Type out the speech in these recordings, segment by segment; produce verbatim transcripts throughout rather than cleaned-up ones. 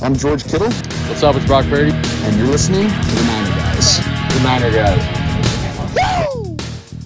I'm George Kittle. What's up? It's Brock Purdy. And you're listening to the Niner Guys. The Niner Guys. Woo!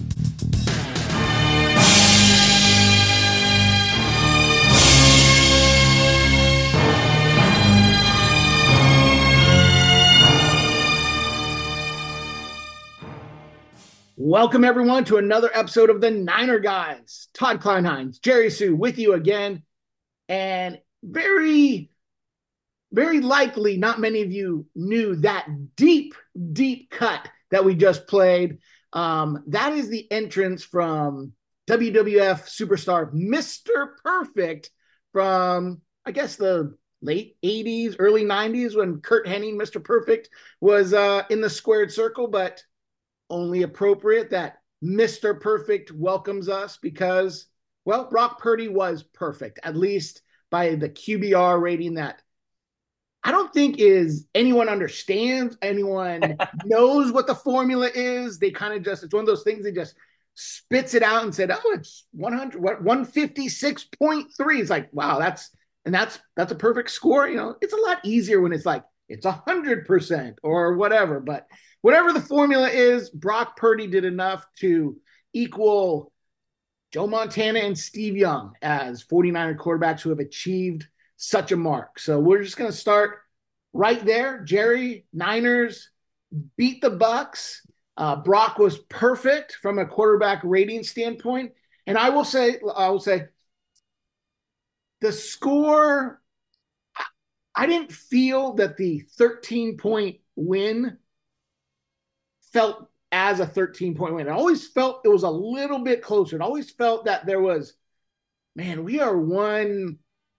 Welcome, everyone, to another episode of the Niner Guys. Todd Kleinheinz, Jerry Sue with you again. And very, very likely not many of you knew that deep, deep cut that we just played. Um, that is the entrance from W W F superstar Mister Perfect from, I guess, the late eighties, early nineties when Curt Hennig, Mister Perfect, was uh, in the squared circle, but only appropriate that Mister Perfect welcomes us because, well, Brock Purdy was perfect, at least by the Q B R rating that I don't think is anyone understands, anyone knows what the formula is. They kind of just, it's one of those things they just spits it out and said, oh, it's one hundred, what, one fifty-six point three. It's like, wow, that's, and that's, that's a perfect score. You know, it's a lot easier when it's like, it's a hundred percent or whatever, but whatever the formula is, Brock Purdy did enough to equal Joe Montana and Steve Young as 49er quarterbacks who have achieved such a mark. So we're just going to start right there. Jerry, Niners beat the Bucks. Uh, Brock was perfect from a quarterback rating standpoint. And I will say, I will say the score, I didn't feel that the thirteen point win felt as a thirteen point win. I always felt it was a little bit closer. It always felt that there was, man, we are one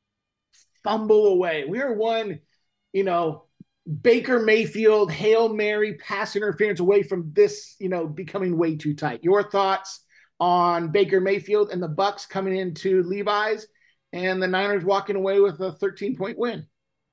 fumble away. We are one, you know, Baker Mayfield, Hail Mary pass interference away from this, you know, becoming way too tight. Your thoughts on Baker Mayfield and the Bucks coming into Levi's and the Niners walking away with a thirteen point win?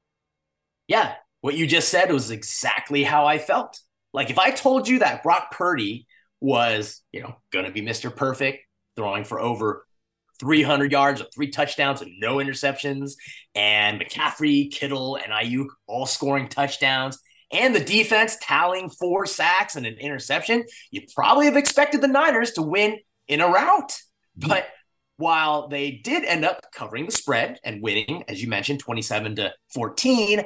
Yeah, what you just said was exactly how I felt. Like if I told you that Brock Purdy was, you know, going to be Mister Perfect, throwing for over three hundred yards with three touchdowns and no interceptions, and McCaffrey, Kittle, and Ayuk all scoring touchdowns, and the defense tallying four sacks and an interception, you probably have expected the Niners to win in a rout. But while they did end up covering the spread and winning, as you mentioned, twenty-seven to fourteen,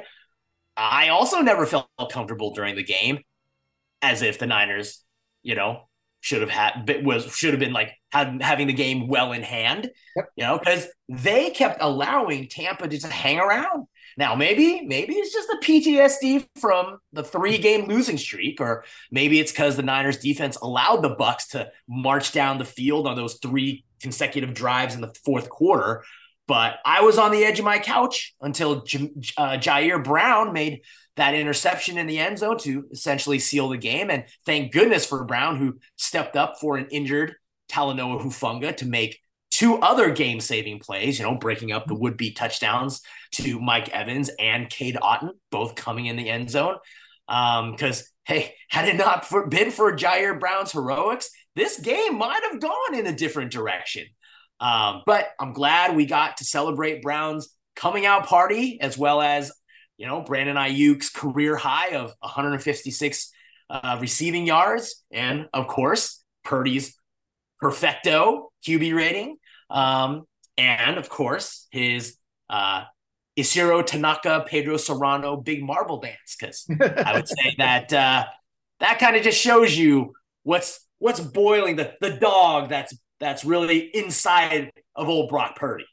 I also never felt comfortable during the game, as if the Niners, you know, should have had was should have been like had, having the game well in hand, yep. you know, because they kept allowing Tampa to just hang around. Now, maybe maybe it's just the P T S D from the three game losing streak, or maybe it's because the Niners defense allowed the Bucks to march down the field on those three consecutive drives in the fourth quarter. But I was on the edge of my couch until J- uh, Jair Brown made that interception in the end zone to essentially seal the game. And thank goodness for Brown, who stepped up for an injured Talanoa Hufanga to make two other game-saving plays, you know, breaking up the would-be touchdowns to Mike Evans and Cade Otton, both coming in the end zone. Because, um, hey, had it not for, been for Jair Brown's heroics, this game might have gone in a different direction. Um, but I'm glad we got to celebrate Brown's coming out party, as well as, you know, Brandon Ayuk's career high of one hundred fifty-six uh, receiving yards. And of course, Purdy's perfecto Q B rating. Um, and of course, his uh, Isiro Tanaka, Pedro Serrano, big marble dance. Cause I would say that uh, that kind of just shows you what's, what's boiling the, the dog that's, that's really inside of old Brock Purdy.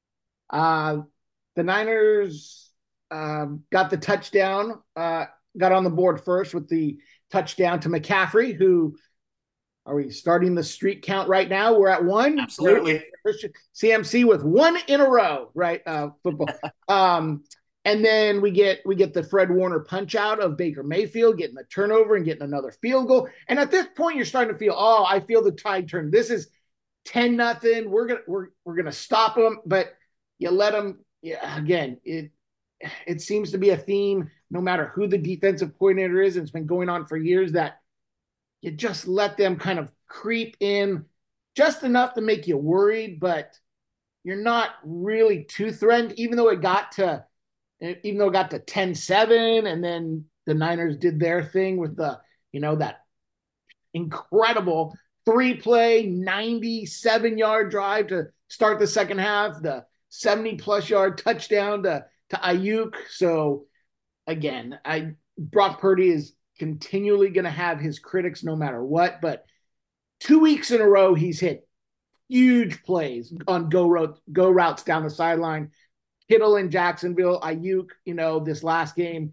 Uh, the Niners uh, got the touchdown, uh, got on the board first with the touchdown to McCaffrey, who are we starting the streak count right now? We're at one. Absolutely. C M C with one in a row, right? Uh, football. um, and then we get we get the Fred Warner punch out of Baker Mayfield, getting the turnover and getting another field goal. And at this point, you're starting to feel, oh, I feel the tide turn. This is ten nothing. We're gonna we're we're gonna stop them, but you let them. Yeah, again, it it seems to be a theme. No matter who the defensive coordinator is, and it's been going on for years, that you just let them kind of creep in just enough to make you worried, but you're not really too threatened. Even though it got to even though it got to ten seven, and then the Niners did their thing with the, you know, that incredible three play, ninety-seven yard drive to start the second half, the seventy plus yard touchdown to, to Ayuk. So again, I Brock Purdy is continually going to have his critics no matter what, but two weeks in a row, he's hit huge plays on go route, go routes down the sideline. Kittle in Jacksonville, Ayuk, you know, this last game.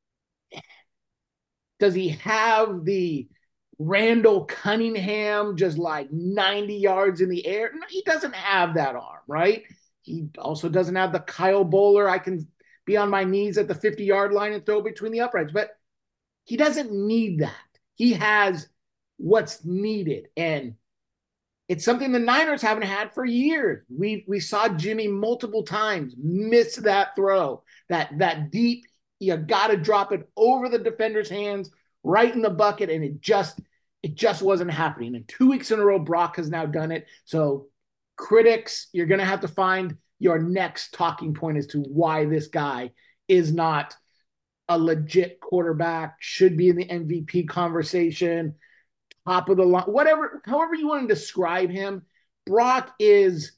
Does he have the Randall Cunningham just like ninety yards in the air? No, he doesn't have that arm, right? He also doesn't have the Kyle Bowler. I can be on my knees at the fifty yard line and throw between the uprights, but he doesn't need that. He has what's needed. And it's something the Niners haven't had for years. We we saw Jimmy multiple times miss that throw, that that deep, you got to drop it over the defender's hands, right in the bucket, and it just it just wasn't happening. And two weeks in a row, Brock has now done it. So critics, you're going to have to find your next talking point as to why this guy is not a legit quarterback, should be in the M V P conversation, top of the line, whatever, however you want to describe him. Brock is,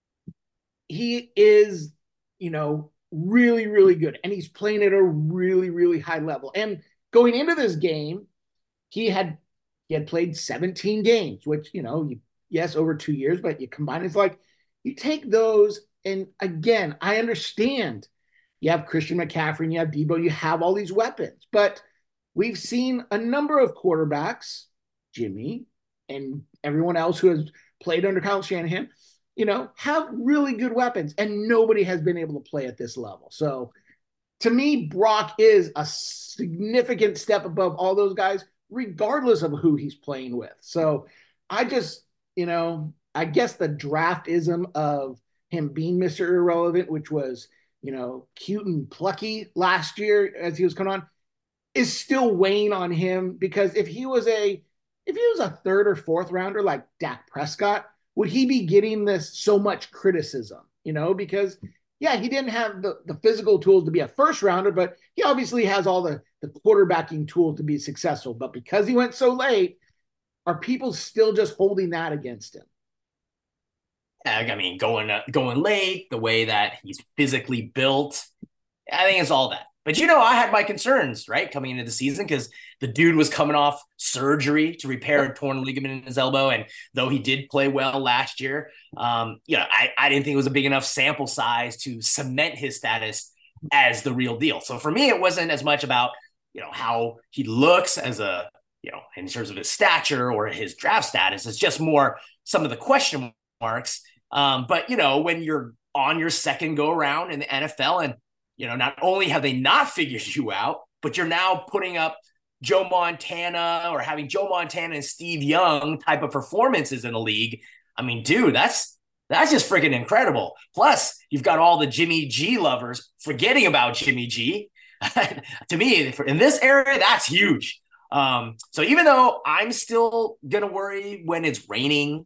he is, you know, really, really good. And he's playing at a really, really high level. And going into this game, he had, he had played seventeen games, which, you know, you, yes, over two years, but you combine it's like, you take those, and again, I understand you have Christian McCaffrey and you have Debo, you have all these weapons, but we've seen a number of quarterbacks, Jimmy and everyone else who has played under Kyle Shanahan, you know, have really good weapons, and nobody has been able to play at this level. So to me, Brock is a significant step above all those guys, regardless of who he's playing with. So I just, you know, I guess the draftism of him being Mister Irrelevant, which was, you know, cute and plucky last year as he was coming on, is still weighing on him, because if he was a if he was a third or fourth rounder like Dak Prescott, would he be getting this so much criticism? You know, because yeah, he didn't have the, the physical tools to be a first rounder, but he obviously has all the, the quarterbacking tools to be successful. But because he went so late, are people still just holding that against him? I mean, going uh, going late, the way that he's physically built, I think it's all that. But, you know, I had my concerns, right, coming into the season, because the dude was coming off surgery to repair a torn ligament in his elbow. And though he did play well last year, um, you know, I, I didn't think it was a big enough sample size to cement his status as the real deal. So for me, it wasn't as much about, you know, how he looks as a, you know, in terms of his stature or his draft status. It's just more some of the question marks. Um, but, you know, when you're on your second go around in the N F L, and, you know, not only have they not figured you out, but you're now putting up Joe Montana or having Joe Montana and Steve Young type of performances in the league. I mean, dude, that's that's just freaking incredible. Plus, you've got all the Jimmy G lovers forgetting about Jimmy G. To me, in this area, that's huge. Um, so even though I'm still going to worry when it's raining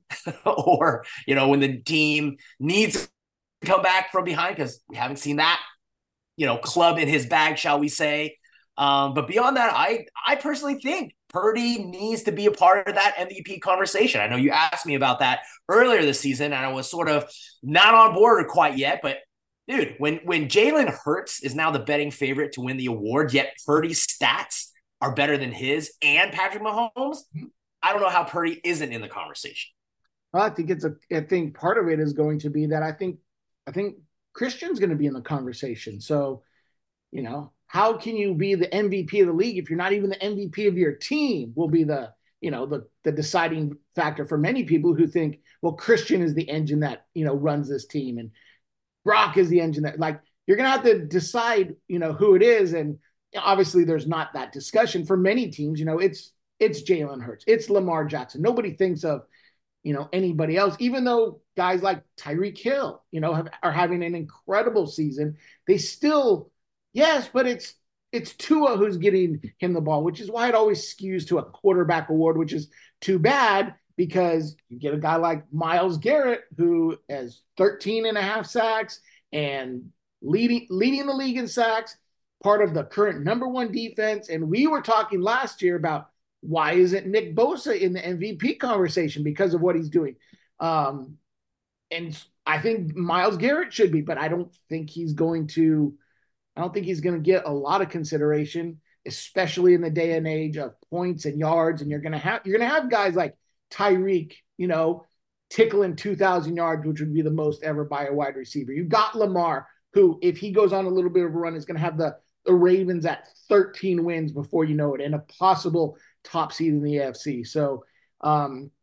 or, you know, when the team needs to come back from behind, because we haven't seen that, you know, club in his bag, shall we say. Um, but beyond that, I, I personally think Purdy needs to be a part of that M V P conversation. I know you asked me about that earlier this season, and I was sort of not on board quite yet, but dude, when, when Jalen Hurts is now the betting favorite to win the award, yet Purdy's stats are better than his and Patrick Mahomes, I don't know how Purdy isn't in the conversation. Well, I think it's a, I think part of it is going to be that I think, I think Christian's going to be in the conversation. So, you know, how can you be the M V P of the league if you're not even the M V P of your team? Will be the, you know, the, the deciding factor for many people who think, well, Christian is the engine that, you know, runs this team, and Brock is the engine that, like, you're going to have to decide, you know, who it is. And obviously there's not that discussion for many teams. You know, it's, it's Jalen Hurts, it's Lamar Jackson. Nobody thinks of, you know, anybody else, even though guys like Tyreek Hill, you know, have, are having an incredible season. They still, yes, but it's, it's Tua who's getting him the ball, which is why it always skews to a quarterback award, which is too bad, because you get a guy like Myles Garrett who has thirteen and a half sacks and leading leading the league in sacks, part of the current number one defense. And we were talking last year about why isn't Nick Bosa in the M V P conversation because of what he's doing. Um, and I think Myles Garrett should be, but I don't think he's going to. I don't think he's going to get a lot of consideration, especially in the day and age of points and yards. And you're going to have you're going to have guys like Tyreek, you know, tickling two thousand yards, which would be the most ever by a wide receiver. You've got Lamar, who, if he goes on a little bit of a run, is going to have the, the Ravens at thirteen wins before you know it, and a possible top seed in the A F C. So um,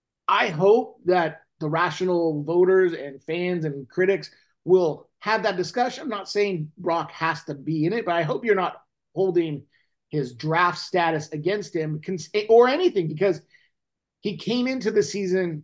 I hope that the rational voters and fans and critics will have that discussion. I'm not saying Brock has to be in it, but I hope you're not holding his draft status against him or anything, because he came into the season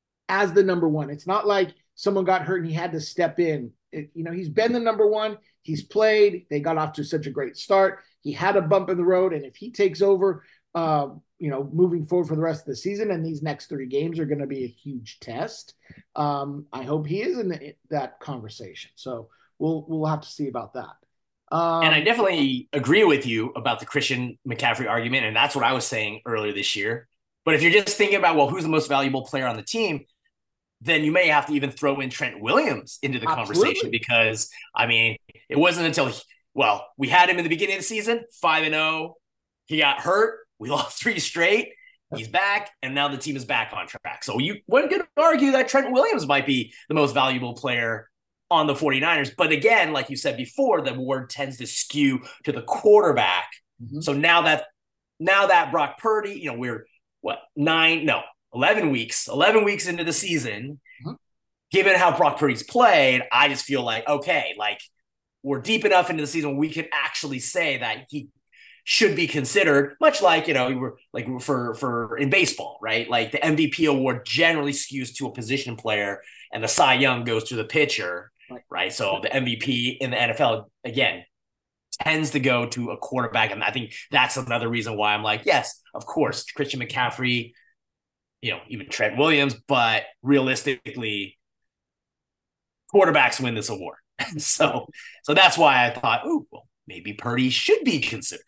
as the number one. It's not like someone got hurt and he had to step in. It, you know, he's been the number one. He's played. They got off to such a great start. He had a bump in the road, and if he takes over, uh, you know, moving forward for the rest of the season, and these next three games are going to be a huge test. Um, I hope he is in the, that conversation. So we'll we'll have to see about that. Um, and I definitely agree with you about the Christian McCaffrey argument, and that's what I was saying earlier this year. But if you're just thinking about, well, who's the most valuable player on the team, then you may have to even throw in Trent Williams into the Absolutely. conversation, because, I mean, it wasn't until, he, well, we had him in the beginning of the season, five and oh. He got hurt. We lost three straight. He's back, and now the team is back on track. So you one could argue that Trent Williams might be the most valuable player on the 49ers. But again, like you said before, the award tends to skew to the quarterback. Mm-hmm. So now that now that Brock Purdy, you know, we're what, nine, no, eleven weeks, eleven weeks into the season, mm-hmm. given how Brock Purdy's played, I just feel like, okay, like we're deep enough into the season we could actually say that he should be considered, much like, you know, we were like for, for in baseball, right? Like the M V P award generally skews to a position player and the Cy Young goes to the pitcher, right? right? So the M V P in the N F L, again, tends to go to a quarterback. And I think that's another reason why I'm like, yes, of course, Christian McCaffrey, you know, even Trent Williams, but realistically, quarterbacks win this award. so, so that's why I thought, oh, well, maybe Purdy should be considered.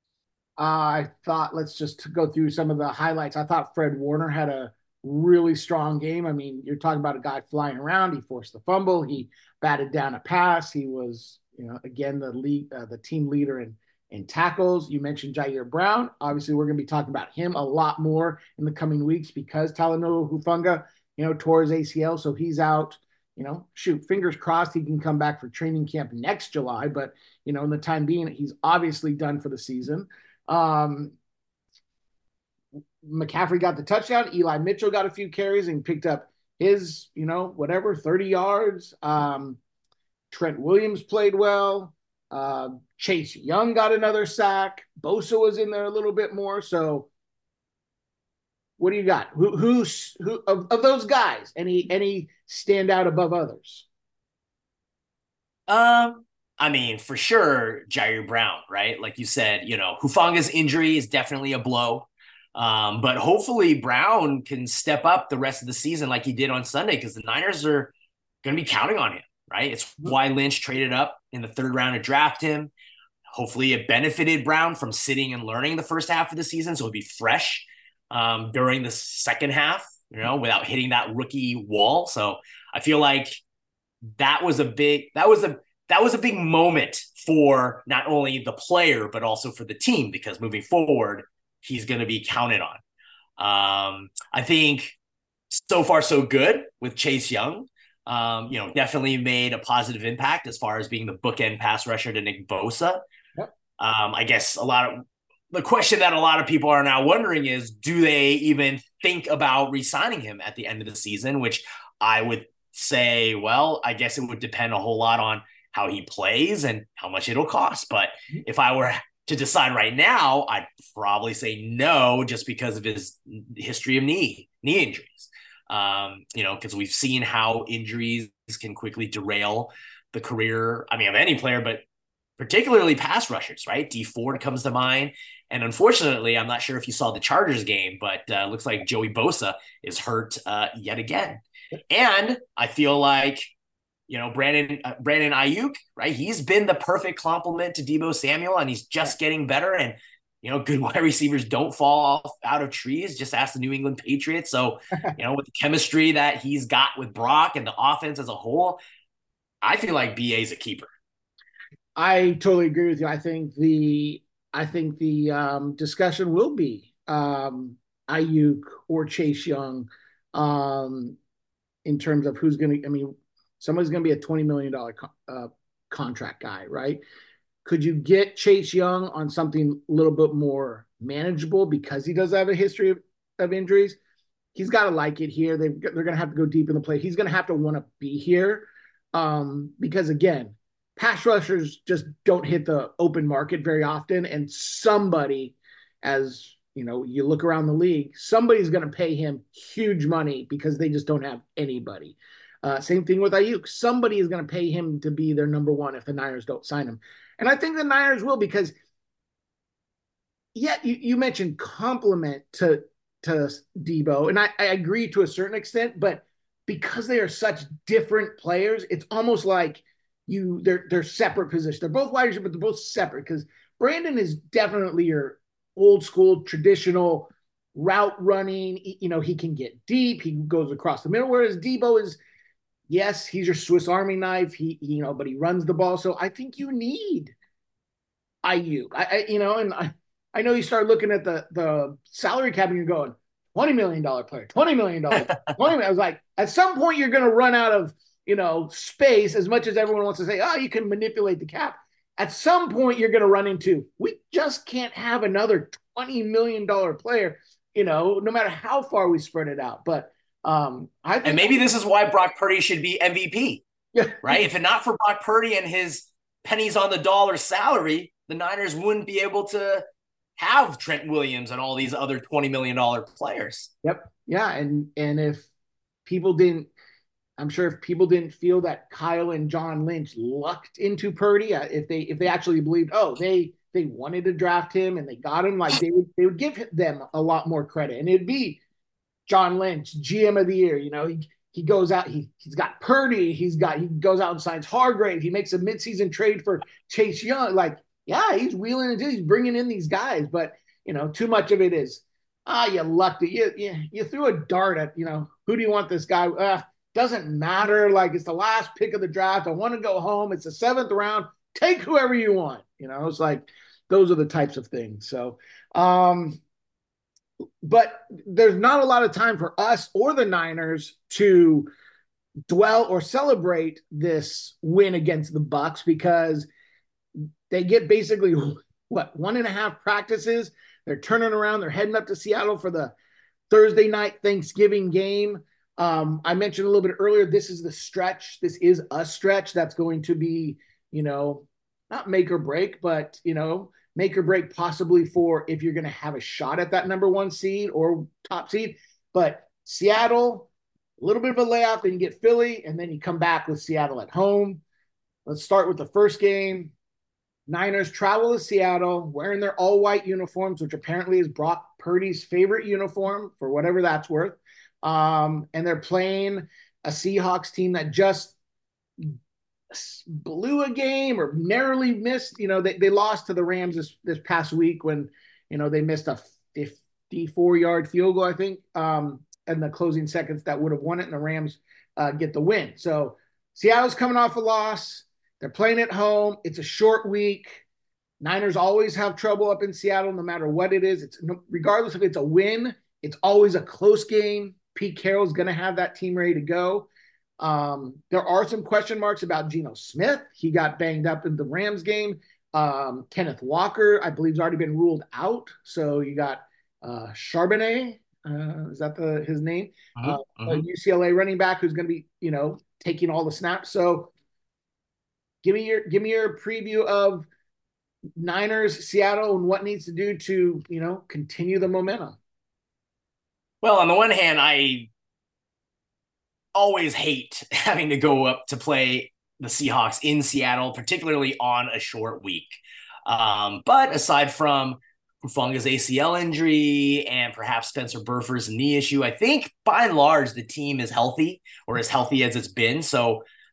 Uh, I thought, let's just go through some of the highlights. I thought Fred Warner had a really strong game. I mean, you're talking about a guy flying around. He forced the fumble. He batted down a pass. He was, you know, again, the lead, uh, the team leader in, in tackles. You mentioned Jair Brown. Obviously, we're going to be talking about him a lot more in the coming weeks because Talanoa Hufanga, you know, tore his A C L. So he's out. You know, shoot, fingers crossed he can come back for training camp next July. But, you know, in the time being, he's obviously done for the season. Um, McCaffrey got the touchdown. Eli Mitchell got a few carries and picked up his, you know, whatever, thirty yards. Um, Trent Williams played well. Uh, Chase Young got another sack. Bosa was in there a little bit more. So what do you got? Who, who's who of, of those guys? Any any stand out above others? Um, I mean, for sure, Jair Brown, right? Like you said, you know, Hufanga's injury is definitely a blow. Um, but hopefully Brown can step up the rest of the season like he did on Sunday, because the Niners are going to be counting on him, right? It's why Lynch traded up in the third round to draft him. Hopefully it benefited Brown from sitting and learning the first half of the season, so he'll be fresh um, during the second half, you know, without hitting that rookie wall. So I feel like that was a big, that was a, that was a big moment for not only the player, but also for the team, because moving forward, he's going to be counted on. Um, I think so far so good with Chase Young. Um, you know, definitely made a positive impact as far as being the bookend pass rusher to Nick Bosa. Yep. Um, I guess a lot of the question that a lot of people are now wondering is, do they even think about re-signing him at the end of the season? Which I would say, well, I guess it would depend a whole lot on how he plays and how much it'll cost. But if I were to decide right now, I'd probably say no, just because of his history of knee knee injuries. Um, you know, because we've seen how injuries can quickly derail the career, I mean, of any player, but particularly pass rushers, right? Dee Ford comes to mind. And unfortunately, I'm not sure if you saw the Chargers game, but uh, looks like Joey Bosa is hurt uh, yet again. And I feel like you know, Brandon uh, Brandon Ayuk, right? He's been the perfect complement to Deebo Samuel, and he's just getting better. And you know, good wide receivers don't fall off out of trees. Just ask the New England Patriots. So, you know, with the chemistry that he's got with Brock and the offense as a whole, I feel like B A is a keeper. I totally agree with you. I think the I think the um, discussion will be um, Ayuk or Chase Young um, in terms of who's going to. I mean, somebody's going to be a twenty million dollars co- uh, contract guy, right? Could you get Chase Young on something a little bit more manageable because he does have a history of, of injuries? He's got to like it here. They've, they're going to have to go deep in the play. He's going to have to want to be here um, because, again, pass rushers just don't hit the open market very often. And somebody, as you know, you look around the league, somebody's going to pay him huge money because they just don't have anybody. Uh, same thing with Ayuk. Somebody is going to pay him to be their number one if the Niners don't sign him. And I think the Niners will because, yeah, you, you mentioned compliment to, to Deebo, and I, I agree to a certain extent, but because they are such different players, it's almost like you they're they're separate positions. They're both wide receivers, but they're both separate because Brandon is definitely your old school, traditional route running. You know, he can get deep, he goes across the middle, whereas Deebo is, yes, he's your Swiss Army knife. He, you know, but he runs the ball. So I think you need Ayuk. I, I you know, and I, I know you start looking at the the salary cap and you're going twenty million dollar player, twenty million dollars, twenty. I was like, at some point you're going to run out of, you know, space. As much as everyone wants to say, oh, you can manipulate the cap. At some point you're going to run into, we just can't have another twenty million dollar player. You know, no matter how far we spread it out, but. Um, I think and maybe this is why Brock Purdy should be M V P, yeah. right? If it not for Brock Purdy and his pennies on the dollar salary, the Niners wouldn't be able to have Trent Williams and all these other twenty million dollars players. Yep. Yeah. And, and if people didn't, I'm sure if people didn't feel that Kyle and John Lynch lucked into Purdy, if they, if they actually believed, oh, they, they wanted to draft him and they got him, like they would, they would give them a lot more credit. And it'd be John Lynch, G M of the year. You know, he he goes out, he he's got Purdy, he's got he goes out and signs Hargrave, he makes a midseason trade for Chase Young. Like, yeah, he's wheeling and he's bringing in these guys, but you know, too much of it is ah, you lucked it. You, you you threw a dart at, you know, who do you want this guy? Uh, doesn't matter. Like, it's the last pick of the draft. I want to go home. It's the seventh round. Take whoever you want. You know, it's like those are the types of things. So, um. But there's not a lot of time for us or the Niners to dwell or celebrate this win against the Bucs because they get basically what one and a half practices. They're turning around. They're heading up to Seattle for the Thursday night Thanksgiving game. Um, I mentioned a little bit earlier, this is the stretch. This is a stretch that's going to be, you know, not make or break, but, you know, make or break possibly for if you're going to have a shot at that number one seed or top seed. But Seattle, a little bit of a layoff, then you get Philly, and then you come back with Seattle at home. Let's start with the first game. Niners travel to Seattle wearing their all-white uniforms, which apparently is Brock Purdy's favorite uniform for whatever that's worth. Um, and they're playing a Seahawks team that just blew a game or narrowly missed. You know, they, they lost to the Rams this, this past week when, you know, they missed a fifty-four yard field goal, I think, um, in the closing seconds that would have won it, and the Rams uh, get the win. So Seattle's coming off a loss. They're playing at home. It's a short week. Niners always have trouble up in Seattle, no matter what it is. It's regardless if it's a win, it's always a close game. Pete Carroll's going to have that team ready to go. Um, there are some question marks about Geno Smith. He got banged up in the Rams game. Um, Kenneth Walker, I believe, has already been ruled out. So you got uh, Charbonnet. Uh, is that the his name? Uh-huh, uh, uh-huh. A U C L A running back who's going to be, you know, taking all the snaps. So give me your give me your preview of Niners, Seattle, and what needs to do to, you know, continue the momentum. Well, on the one hand, I always hate having to go up to play the Seahawks in Seattle, particularly on a short week. Um, but aside from Hufanga's A C L injury and perhaps Spencer Burford's knee issue, I think by and large the team is healthy, or as healthy as it's been. So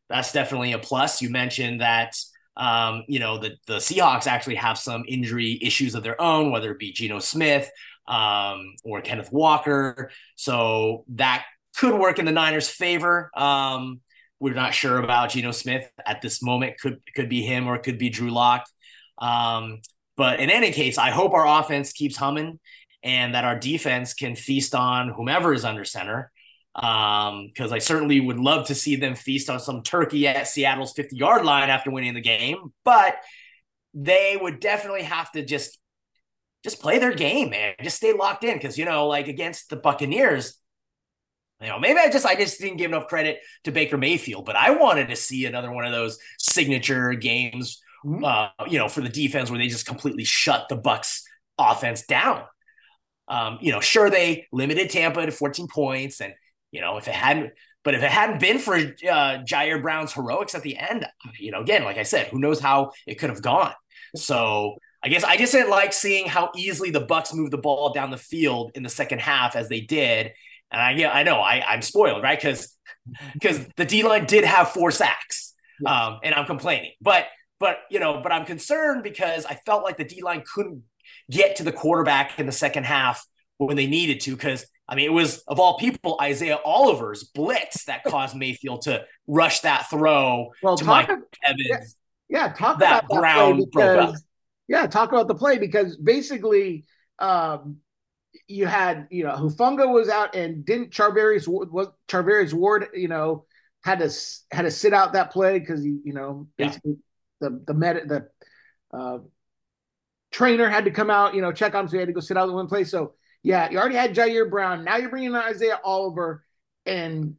that's definitely a plus. You mentioned that um, you know, the the Seahawks actually have some injury issues of their own, whether it be Geno Smith um, or Kenneth Walker. So that could work in the Niners' favor. Um, we're not sure about Geno Smith at this moment. Could could be him or it could be Drew Lock. Um, but in any case, I hope our offense keeps humming and that our defense can feast on whomever is under center. Um, because I certainly would love to see them feast on some turkey at Seattle's fifty-yard line after winning the game. But they would definitely have to just just play their game, man. Just stay locked in because, you know, like against the Buccaneers, you know, maybe I just I just didn't give enough credit to Baker Mayfield, but I wanted to see another one of those signature games, uh, you know, for the defense where they just completely shut the Bucs offense down. Um, you know, sure, they limited Tampa to fourteen points, and you know, if it hadn't, but if it hadn't been for uh, Jair Brown's heroics at the end, you know, again, like I said, who knows how it could have gone. So I guess I just didn't like seeing how easily the Bucs moved the ball down the field in the second half as they did. And I, yeah, I know I, I'm spoiled, right? Because because the D-line did have four sacks, um, and I'm complaining. But but you know, but I'm concerned because I felt like the D-line couldn't get to the quarterback in the second half when they needed to. Because I mean, it was of all people Isaiah Oliver's blitz that caused Mayfield to rush that throw well, to Mike of, Evans. Yeah, yeah talk that about that Brown play broke up. because, yeah, talk about the play because basically. Um, You had, you know, Hufanga was out, and didn't Charvarius was Charvarius Ward, you know, had to had to sit out that play because he, you know, basically yeah. the the med the uh, trainer had to come out, you know, check on him, so he had to go sit out the one play. So yeah, you already had Jair Brown. Now you're bringing in Isaiah Oliver, and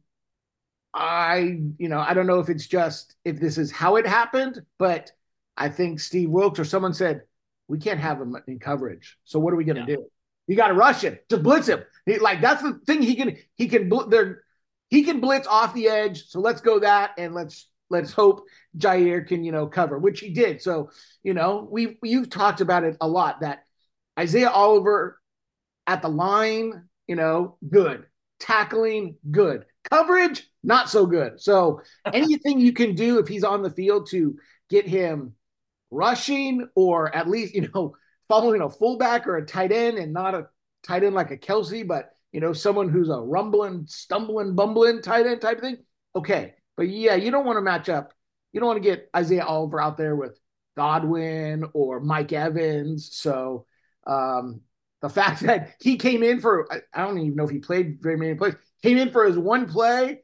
I, you know, I don't know if it's just if this is how it happened, but I think Steve Wilks or someone said we can't have him in coverage. So what are we going to yeah. do? You got to rush him. Just blitz him. He, like that's the thing. He can he can there he can blitz off the edge. So let's go that and let's let's hope Jair can you know cover, which he did. So you know we you've talked about it a lot that Isaiah Oliver at the line, you know, good tackling, good coverage, not so good. So anything you can do if he's on the field to get him rushing or at least you know. following a fullback or a tight end and not a tight end like a Kelsey, but, you know, someone who's a rumbling, stumbling, bumbling tight end type of thing. Okay. But yeah, you don't want to match up. You don't want to get Isaiah Oliver out there with Godwin or Mike Evans. So um, the fact that he came in for, I don't even know if he played very many plays, came in for his one play.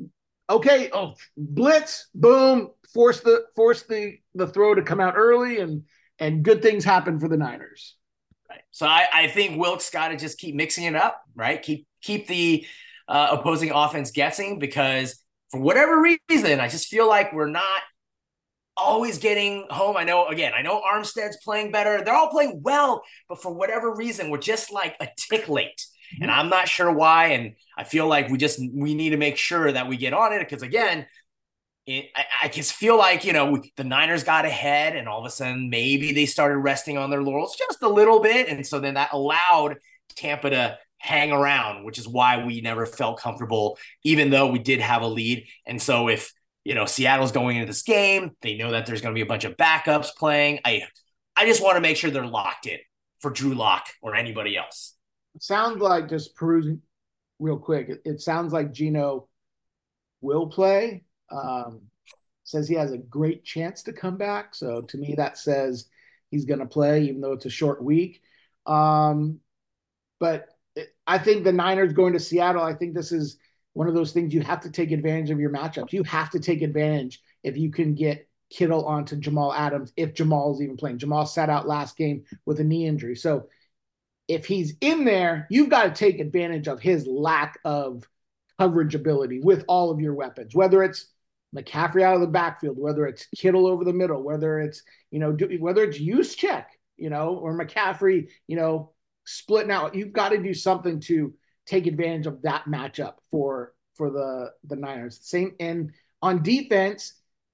Okay. Oh, blitz, boom, force the, force the, the throw to come out early and, And good things happen for the Niners. Right. So I, I think Wilks got to just keep mixing it up, right? Keep keep the uh, opposing offense guessing because for whatever reason, I just feel like we're not always getting home. I know, again, I know Armstead's playing better. They're all playing well, but for whatever reason, we're just like a tick late. Mm-hmm. And I'm not sure why. And I feel like we just we need to make sure that we get on it because, again, It, I, I just feel like, you know, the Niners got ahead and all of a sudden maybe they started resting on their laurels just a little bit. And so then that allowed Tampa to hang around, which is why we never felt comfortable, even though we did have a lead. And so if, you know, Seattle's going into this game, they know that there's going to be a bunch of backups playing. I, I just want to make sure they're locked in for Drew Lock or anybody else. It sounds like, just perusing real quick, it, it sounds like Geno will play. Um, says he has a great chance to come back. So to me, that says he's going to play, even though it's a short week. Um, but it, I think the Niners going to Seattle, I think this is one of those things you have to take advantage of your matchups. You have to take advantage if you can get Kittle onto Jamal Adams, if Jamal is even playing. Jamal sat out last game with a knee injury. So if he's in there, you've got to take advantage of his lack of coverage ability with all of your weapons, whether it's McCaffrey out of the backfield, whether it's Kittle over the middle, whether it's, you know, do, whether it's Juszczyk, you know, or McCaffrey, you know, splitting out. You've got to do something to take advantage of that matchup for, for the, the Niners. Same. And on defense,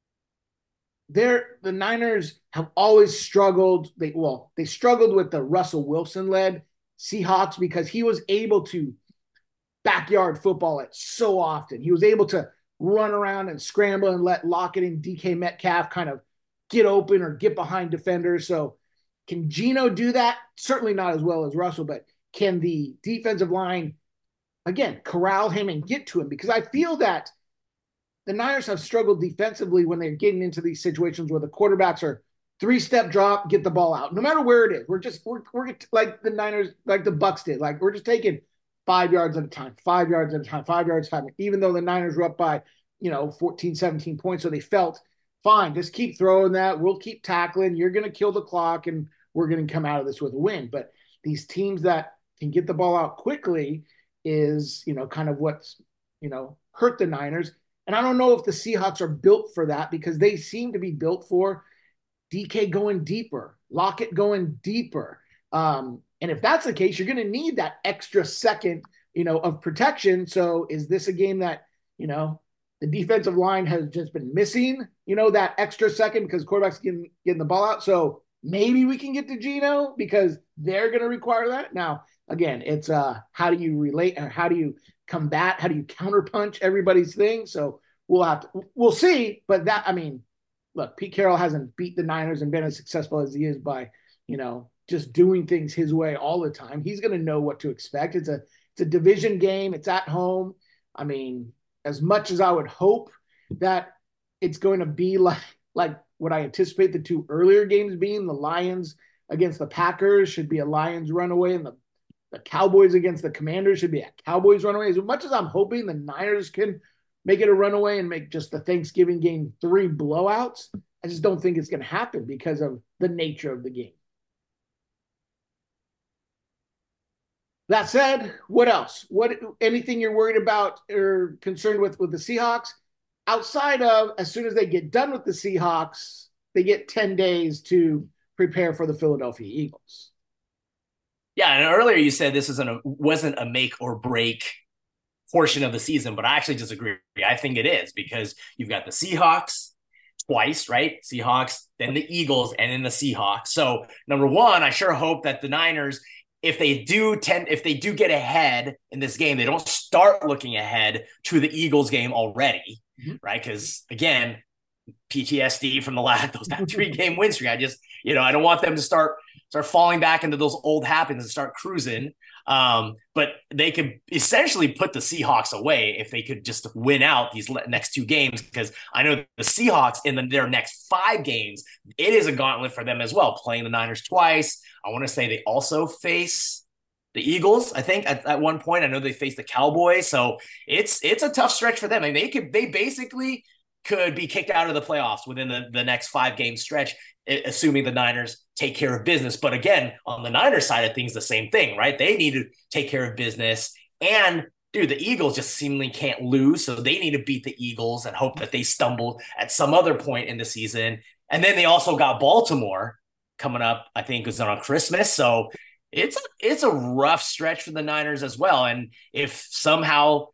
they're, the Niners have always struggled. They, well, they struggled with the Russell Wilson led Seahawks because he was able to backyard football it so often. He was able to run around and scramble and let Lockett and D K Metcalf kind of get open or get behind defenders. So can Geno do that? Certainly not as well as Russell, but can the defensive line, again, corral him and get to him? Because I feel that the Niners have struggled defensively when they're getting into these situations where the quarterbacks are three-step drop, get the ball out. No matter where it is, we're just we're we're like the Niners, like the Bucks did. Like we're just taking five yards at a time, five yards at a time, five yards at a time. Even though the Niners were up by, you know, fourteen, seventeen points, so they felt fine. Just keep throwing that. We'll keep tackling. You're going to kill the clock, and we're going to come out of this with a win. But these teams that can get the ball out quickly is, you know, kind of what's, you know, hurt the Niners. And I don't know if the Seahawks are built for that, because they seem to be built for D K going deeper, Lockett going deeper. Um, and if that's the case, you're going to need that extra second, you know, of protection. So is this a game that, you know, the defensive line has just been missing, you know, that extra second because quarterbacks getting, getting the ball out? So maybe we can get to Geno because they're going to require that. Now, again, it's uh, how do you relate or how do you combat, how do you counterpunch everybody's thing? So we'll have to, we'll see. But that, I mean, look, Pete Carroll hasn't beat the Niners and been as successful as he is by, you know, just doing things his way all the time. He's going to know what to expect. It's a it's a division game. It's at home. I mean, as much as I would hope that it's going to be like like what I anticipate the two earlier games being, the Lions against the Packers should be a Lions runaway, and the, the Cowboys against the Commanders should be a Cowboys runaway. As much as I'm hoping the Niners can make it a runaway and make just the Thanksgiving game three blowouts, I just don't think it's going to happen because of the nature of the game. That said, what else? What anything you're worried about or concerned with with the Seahawks? Outside of as soon as they get done with the Seahawks, they get ten days to prepare for the Philadelphia Eagles. Yeah, and earlier you said this isn't a, wasn't a make or break portion of the season, but I actually disagree. I think it is, because you've got the Seahawks twice, right? Seahawks, then the Eagles, and then the Seahawks. So number one, I sure hope that the Niners, if they do tend, if they do get ahead in this game, they don't start looking ahead to the Eagles game already, mm-hmm. right? Because again, P T S D from the last those that three game win streak. I just, you know, I don't want them to start start falling back into those old habits and start cruising. Um, but they could essentially put the Seahawks away if they could just win out these next two games, because I know the Seahawks in the, their next five games, it is a gauntlet for them as well, playing the Niners twice. I want to say they also face the Eagles, I think, at, at one point. I know they face the Cowboys. So it's it's a tough stretch for them. I mean, they could they basically could be kicked out of the playoffs within the, the next five game stretch, assuming the Niners take care of business. But again, on the Niners side of things, the same thing, right? They need to take care of business. And dude, the Eagles just seemingly can't lose. So they need to beat the Eagles and hope that they stumble at some other point in the season. And then they also got Baltimore coming up, I think it was on Christmas. So it's a, it's a rough stretch for the Niners as well. And if somehow,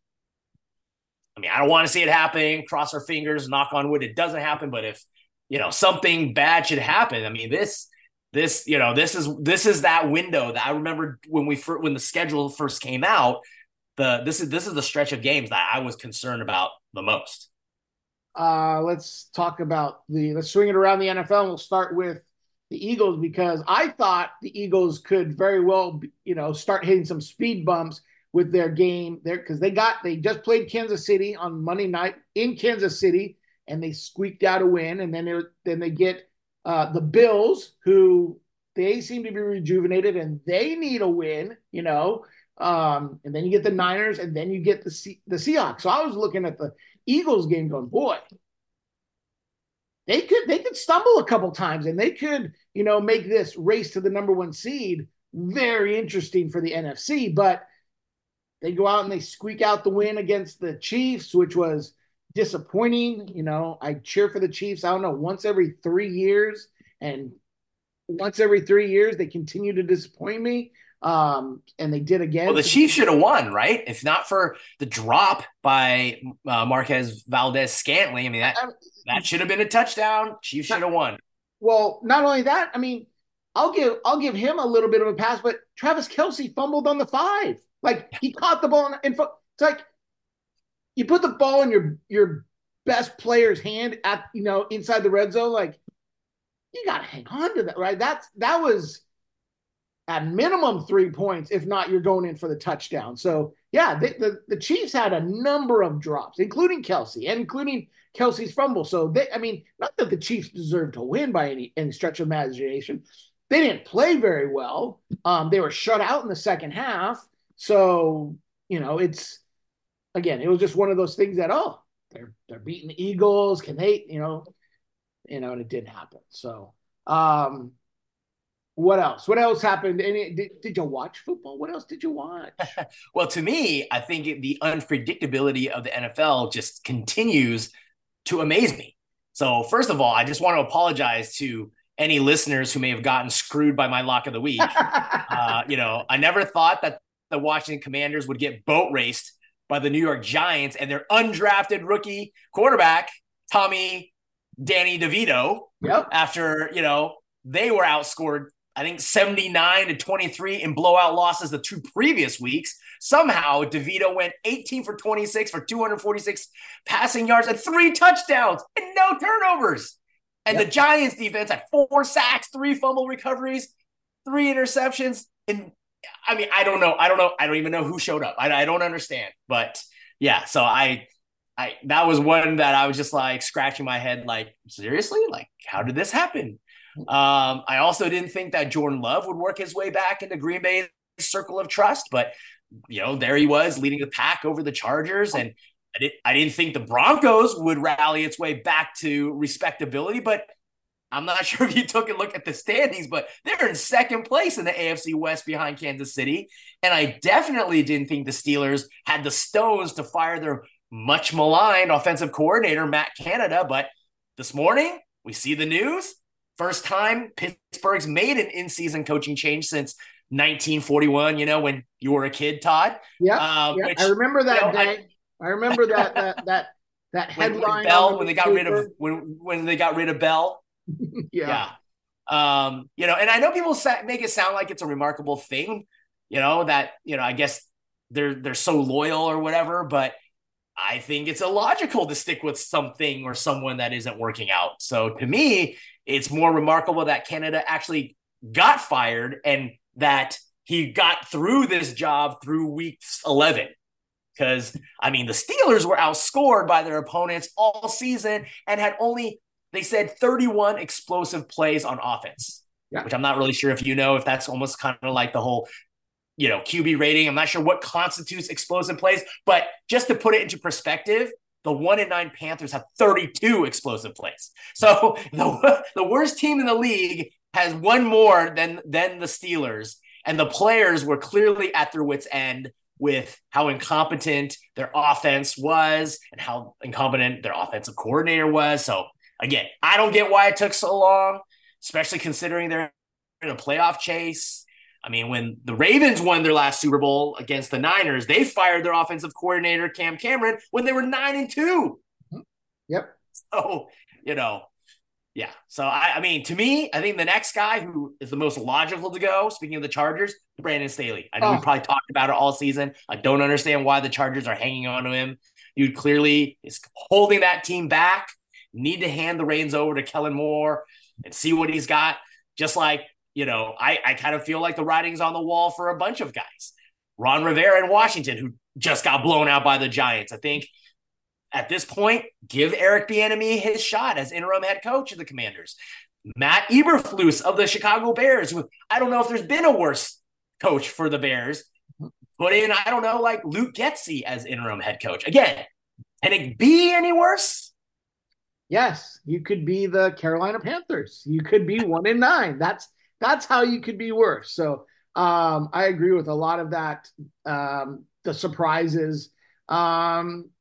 I mean, I don't want to see it happening, cross our fingers, knock on wood, it doesn't happen. But if, you know, something bad should happen, I mean, this, this, you know, this is, this is that window that I remember when we, when the schedule first came out, the, this is, this is the stretch of games that I was concerned about the most. Uh, let's talk about the, let's swing it around the N F L. And we'll start with the Eagles, because I thought the Eagles could very well, you know, start hitting some speed bumps with their game there, because they got they just played Kansas City on Monday night in Kansas City, and they squeaked out a win. And then they then they get uh, the Bills, who they seem to be rejuvenated and they need a win, you know. Um, and then you get the Niners, and then you get the C- the Seahawks. So I was looking at the Eagles game, going, boy, they could they could stumble a couple times, and they could, you know, make this race to the number one seed very interesting for the N F C. But they go out and they squeak out the win against the Chiefs, which was disappointing. You know, I cheer for the Chiefs, I don't know, once every three years. And once every three years, they continue to disappoint me. Um, and they did again. Well, the Chiefs should have won, right? If not for the drop by uh, Marquez Valdez-Scantling, I mean, that, that should have been a touchdown. Chiefs should have won. Well, not only that, I mean, I'll give I'll give him a little bit of a pass, but Travis Kelce fumbled on the five. Like, he caught the ball in, in it's like, you put the ball in your your best player's hand at you know inside the red zone, like you got to hang on to that, right? That's that was at minimum three points, if not you're going in for the touchdown. So yeah, they, the the Chiefs had a number of drops, including Kelsey, and including Kelsey's fumble. So they, I mean, not that the Chiefs deserved to win by any any stretch of imagination. They didn't play very well. Um, they were shut out in the second half. So you know, it's again, it was just one of those things that oh, they're they're beating the Eagles. Can they, you know, you know, and it didn't happen. So. Um, What else? What else happened? Any, did, did you watch football? What else did you watch? Well, to me, I think the unpredictability of the N F L just continues to amaze me. So first of all, I just want to apologize to any listeners who may have gotten screwed by my lock of the week. uh, you know, I never thought that the Washington Commanders would get boat raced by the New York Giants and their undrafted rookie quarterback, Tommy Danny DeVito, yep. after, you know, they were outscored I think seventy-nine to twenty-three in blowout losses the two previous weeks. Somehow, DeVito went eighteen for twenty-six for two hundred forty-six passing yards and three touchdowns and no turnovers. And yep. the Giants defense had four sacks, three fumble recoveries, three interceptions. And I mean, I don't know. I don't know. I don't even know who showed up. I, I don't understand. But yeah, so I, I that was one that I was just like scratching my head, like, seriously? Like, how did this happen? Um, I also didn't think that Jordan Love would work his way back into Green Bay's circle of trust, but you know, there he was leading the pack over the Chargers. And I didn't, I didn't think the Broncos would rally its way back to respectability, but I'm not sure if you took a look at the standings, but they're in second place in the A F C West behind Kansas City. And I definitely didn't think the Steelers had the stones to fire their much maligned offensive coordinator, Matt Canada. But this morning we see the news. First time Pittsburgh's made an in-season coaching change since nineteen forty-one, you know, when you were a kid, Todd. Yeah, uh, yeah. I remember that you know, day. I, I remember that that that that headline. When, when Bell, when they got rid of when when they got rid of Bell. yeah. yeah. Um, you know, and I know people sa- make it sound like it's a remarkable thing, you know, that, you know, I guess they're they're so loyal or whatever, but I think it's illogical to stick with something or someone that isn't working out. So to me, it's more remarkable that Canada actually got fired and that he got through this job through week eleven. Because, I mean, the Steelers were outscored by their opponents all season and had only, they said, thirty-one explosive plays on offense, yeah. which I'm not really sure if you know, if that's almost kind of like the whole, you know, Q B rating. I'm not sure what constitutes explosive plays, but just to put it into perspective, the one and nine Panthers have thirty-two explosive plays. So the, the worst team in the league has one more than, than the Steelers. And the players were clearly at their wits' end with how incompetent their offense was and how incompetent their offensive coordinator was. So again, I don't get why it took so long, especially considering they're in a playoff chase. I mean, when the Ravens won their last Super Bowl against the Niners, they fired their offensive coordinator, Cam Cameron, when they were nine and two. Yep. So, you know, yeah. So, I, I mean, to me, I think the next guy who is the most logical to go, speaking of the Chargers, Brandon Staley. I know oh. we probably talked about it all season. I don't understand why the Chargers are hanging on to him. Dude clearly is holding that team back. Need to hand the reins over to Kellen Moore and see what he's got. Just like, you know, I, I kind of feel like the writing's on the wall for a bunch of guys. Ron Rivera in Washington, who just got blown out by the Giants. I think at this point, give Eric Bieniemy his shot as interim head coach of the Commanders. Matt Eberflus of the Chicago Bears, who I don't know if there's been a worse coach for the Bears. Put in, I don't know, like Luke Getsy as interim head coach. Again, can it be any worse? Yes, you could be the Carolina Panthers. You could be one in nine. That's That's how you could be worse. So um, I agree with a lot of that. Um, the surprises. Um,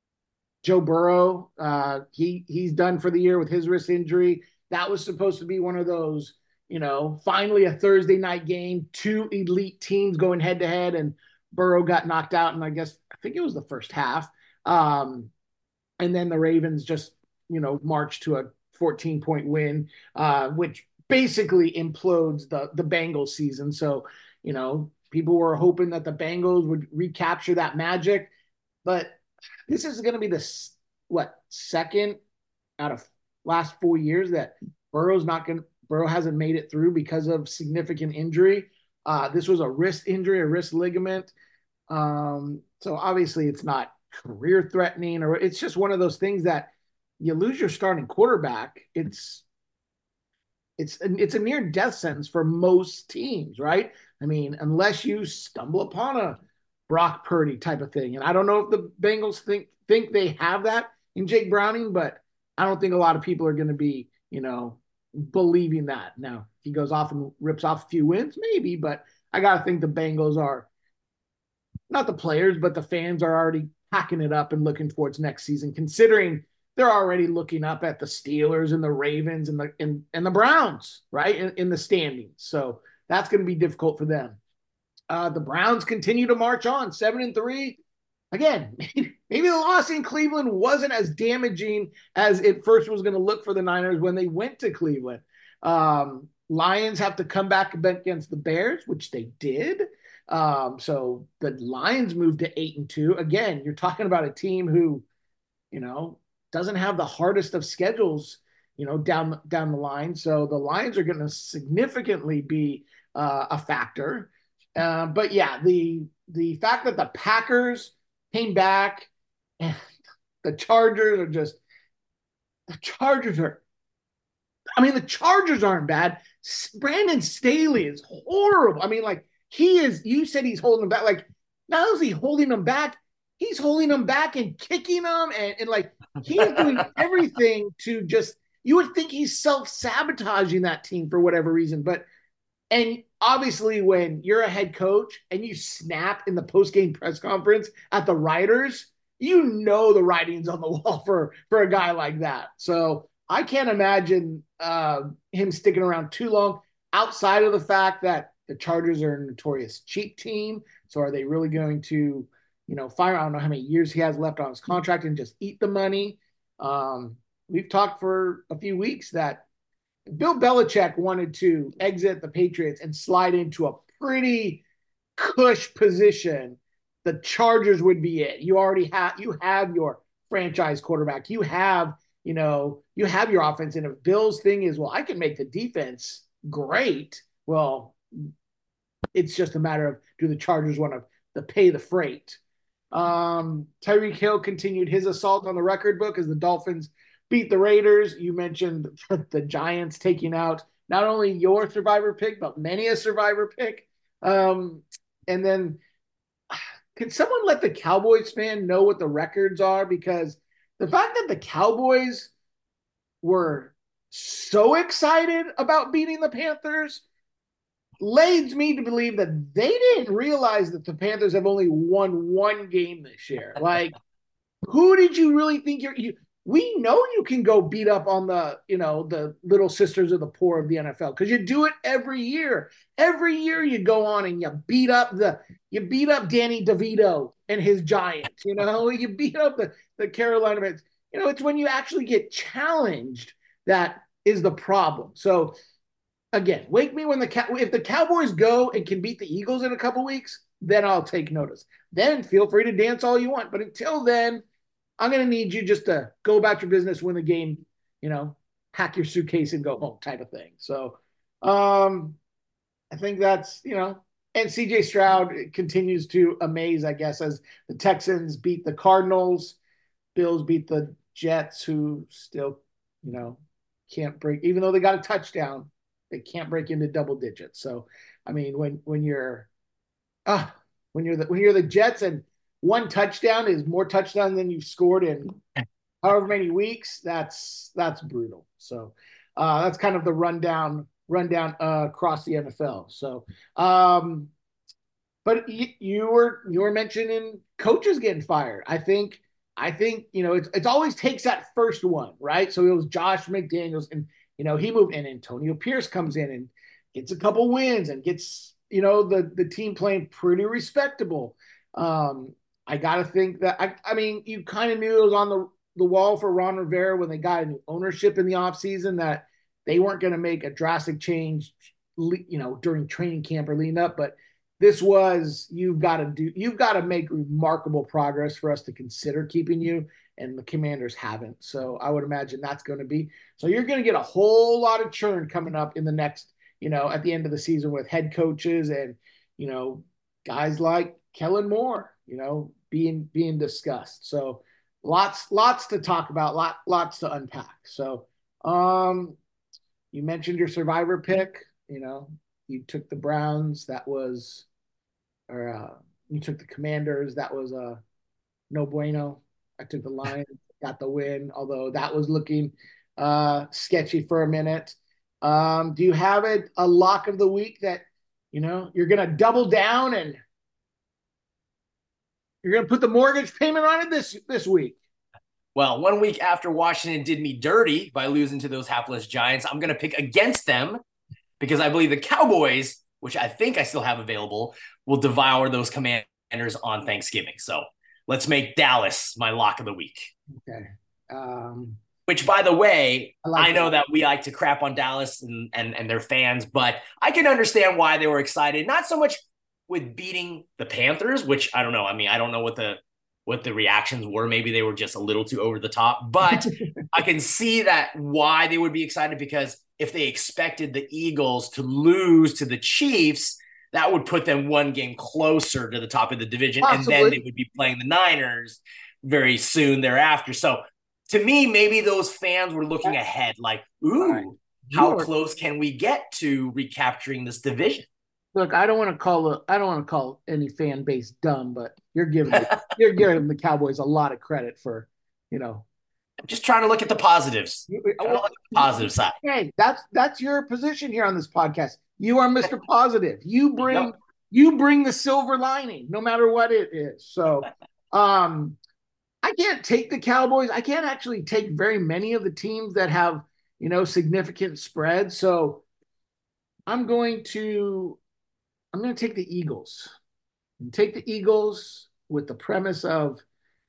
Joe Burrow, uh, he he's done for the year with his wrist injury. That was supposed to be one of those, you know, finally a Thursday night game, two elite teams going head to head, and Burrow got knocked out. And I guess I think it was the first half. Um, and then the Ravens just, you know, marched to a fourteen point win, uh, which basically implodes the the Bengals season. So, you know, people were hoping that the Bengals would recapture that magic, but this is going to be the what second out of last four years that Burrow's not going. Burrow hasn't made it through because of significant injury. Uh, this was a wrist injury, a wrist ligament. Um, so obviously, it's not career threatening, or it's just one of those things that you lose your starting quarterback. It's it's it's a near death sentence for most teams, right? I mean, unless you stumble upon a Brock Purdy type of thing, and I don't know if the Bengals think think they have that in Jake Browning, but I don't think a lot of people are going to be, you know, believing that. Now, if he goes off and rips off a few wins, maybe, but I got to think the Bengals are not the players, but the fans are already packing it up and looking towards next season, considering they're already looking up at the Steelers and the Ravens and the and, and the Browns, right, in, in the standings. So that's going to be difficult for them. Uh, the Browns continue to march on, seven and three. Again, maybe the loss in Cleveland wasn't as damaging as it first was going to look for the Niners when they went to Cleveland. Um, Lions have to come back against the Bears, which they did. Um, so the Lions moved to eight and two. Again, you're talking about a team who, you know, doesn't have the hardest of schedules, you know, down down the line. So the Lions are going to significantly be uh, a factor. Uh, but yeah, the the fact that the Packers came back and the Chargers are just the Chargers are. I mean, the Chargers aren't bad. Brandon Staley is horrible. I mean, like he is. You said he's holding them back. Like not only is he holding them back, he's holding them back and kicking them, and, and like he is doing everything to just. You would think he's self-sabotaging that team for whatever reason, but and obviously when you're a head coach and you snap in the post-game press conference at the writers, you know the writing's on the wall for for a guy like that. So I can't imagine uh, him sticking around too long outside of the fact that the Chargers are a notorious cheat team. So are they really going to, you know, fire? I don't know how many years he has left on his contract and just eat the money. Um, we've talked for a few weeks that Bill Belichick wanted to exit the Patriots and slide into a pretty cush position. The Chargers would be it. You already have, you have your franchise quarterback. You have, you know, you have your offense. And if Bill's thing is, well, I can make the defense great. Well, it's just a matter of do the Chargers want to, to pay the freight? Um, Tyreek Hill continued his assault on the record book as the Dolphins beat the Raiders. You mentioned the Giants taking out not only your survivor pick, but many a survivor pick. Um, and then can someone let the Cowboys fan know what the records are? Because the fact that the Cowboys were so excited about beating the Panthers leads me to believe that they didn't realize that the Panthers have only won one game this year. Like, who did you really think you're you we know you can go beat up on the, you know, the little sisters of the poor of the N F L because you do it every year. Every year you go on and you beat up the you beat up Danny DeVito and his Giants, you know, you beat up the, the Carolina Panthers. You know, it's when you actually get challenged that is the problem. So again, wake me when the if the Cowboys go and can beat the Eagles in a couple weeks, then I'll take notice. Then feel free to dance all you want. But until then, I'm going to need you just to go about your business, win the game, you know, pack your suitcase and go home type of thing. So um, I think that's, you know, and C J Stroud continues to amaze, I guess, as the Texans beat the Cardinals, Bills beat the Jets, who still, you know, can't break, even though they got a touchdown, they can't break into double digits. So, I mean, when, when you're, ah, when you're the, when you're the Jets and one touchdown is more touchdown than you've scored in however many weeks, that's, that's brutal. So, uh, that's kind of the rundown, rundown, uh, across the N F L. So, um, but you, you were, you were mentioning coaches getting fired. I think, I think, you know, it's, it's always takes that first one, right? So it was Josh McDaniels and, you know, he moved and Antonio Pierce comes in and gets a couple wins and gets, you know, the, the team playing pretty respectable. Um, I got to think that, I, I mean, you kind of knew it was on the, the wall for Ron Rivera when they got a new ownership in the offseason that they weren't going to make a drastic change, you know, during training camp or leading up. But this was you've got to do you've got to make remarkable progress for us to consider keeping you, and the Commanders haven't. So I would imagine that's going to be so you're going to get a whole lot of churn coming up in the next, you know, at the end of the season with head coaches and, you know, guys like Kellen Moore, you know, being being discussed. So lots lots to talk about, lot lots to unpack. So um you mentioned your survivor pick, you know, you took the Browns, that was or uh, you took the Commanders. That was a uh, no bueno. I took the Lions, got the win, although that was looking uh, sketchy for a minute. Um, do you have a, a lock of the week that you know you're going to double down and you're going to put the mortgage payment on it this this week? Well, one week after Washington did me dirty by losing to those hapless Giants, I'm going to pick against them because I believe the Cowboys, which I think I still have available, will devour those Commanders on Thanksgiving. So let's make Dallas my lock of the week. Okay. Um, which, by the way, I, like I know that. that we like to crap on Dallas and, and, and their fans, but I can understand why they were excited. Not so much with beating the Panthers, which I don't know. I mean, I don't know what the what the reactions were. Maybe they were just a little too over the top, but I can see that why they would be excited, because if they expected the Eagles to lose to the Chiefs, that would put them one game closer to the top of the division. Possibly. And then they would be playing the Niners very soon thereafter. So to me, maybe those fans were looking ahead like, ooh, right. how You're... close can we get to recapturing this division? Look, I don't want to call a, I don't want to call any fan base dumb, but you're giving the, you're giving the Cowboys a lot of credit for, you know. I'm just trying to look at the positives. Well, look at the positive side. Hey, that's that's your position here on this podcast. You are Mister Positive. You bring yep. you bring the silver lining, no matter what it is. So, um, I can't take the Cowboys. I can't actually take very many of the teams that have, you know, significant spreads. So, I'm going to I'm going to take the Eagles. And take the Eagles with the premise of,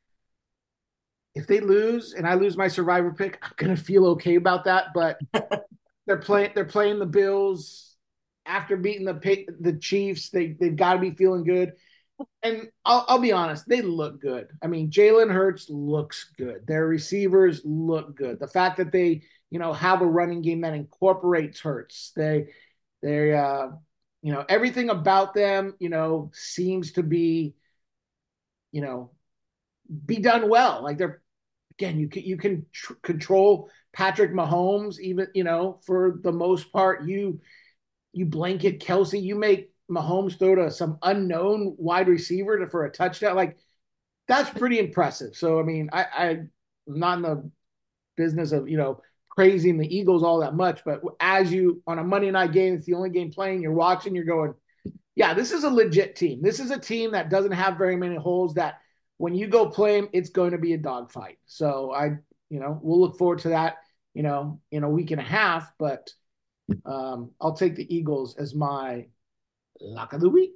if they lose and I lose my survivor pick, I'm going to feel okay about that. But they're playing, they're playing the Bills after beating the the Chiefs. They, they've got to be feeling good. And I'll, I'll be honest, they look good. I mean, Jalen Hurts looks good. Their receivers look good. The fact that they, you know, have a running game that incorporates Hurts, they, they, uh, you know, everything about them, you know, seems to be, you know, be done well. Like they're, again, you can, you can tr- control Patrick Mahomes, even, you know, for the most part, you, you blanket Kelsey, you make Mahomes throw to some unknown wide receiver to, for a touchdown. Like that's pretty impressive. So, I mean, I, I'm not in the business of, you know, praising the Eagles all that much, but as you on a Monday night game, it's the only game playing, you're watching, you're going, yeah, this is a legit team. This is a team that doesn't have very many holes, that when you go play them, it's going to be a dogfight. So I, you know, we'll look forward to that, you know, in a week and a half, but um, I'll take the Eagles as my lock of the week.